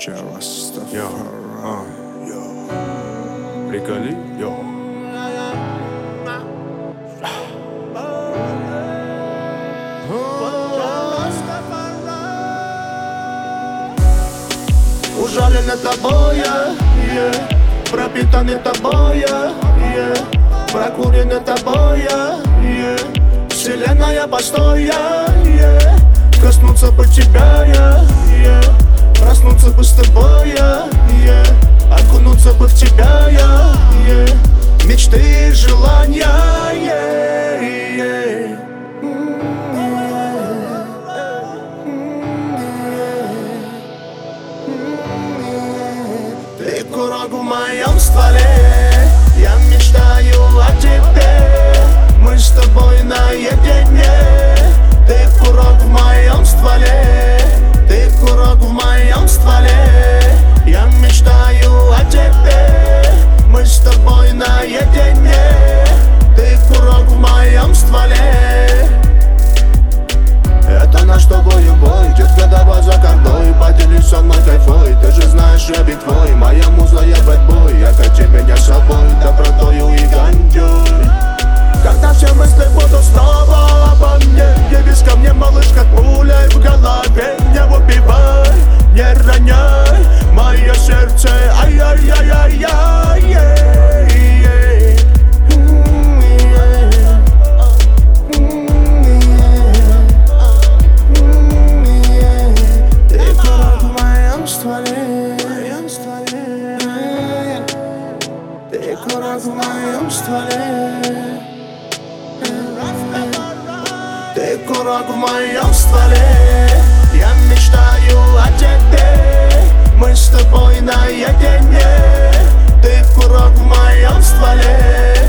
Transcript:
Приколи, йо. Ужалены тобой, пропитаны тобой, прокурены тобой, вселенная постоя, коснуться бы тебя, проснуться бы с тобой, окунуться бы в тебя, мечты и желания. Ты курок в моем стволе, я мечтаю о тебе, мы с тобой наедине. Ты курок в моем стволе, ты курок в моем стволе, я мечтаю о тебе, мы с тобой наедине. Ты курок в моем стволе. Это наш с тобою бой, детка, давай за кордой, поделись со мной кайфой. Ты же знаешь, я ведь твой, моя муза, я бэтбой. Я хочу меня с собой, добротою и ганьей. Когда все мысли будут снова обо мне, явись ко мне, малышка, пулей в голове. Не убивай, не роняй мое сердце, ай-яй-яй-яй-яй. Ты курок в моем стволе, ты курок в моем стволе, я мечтаю о тебе, мы с тобой наедине. Ты курок в моем стволе.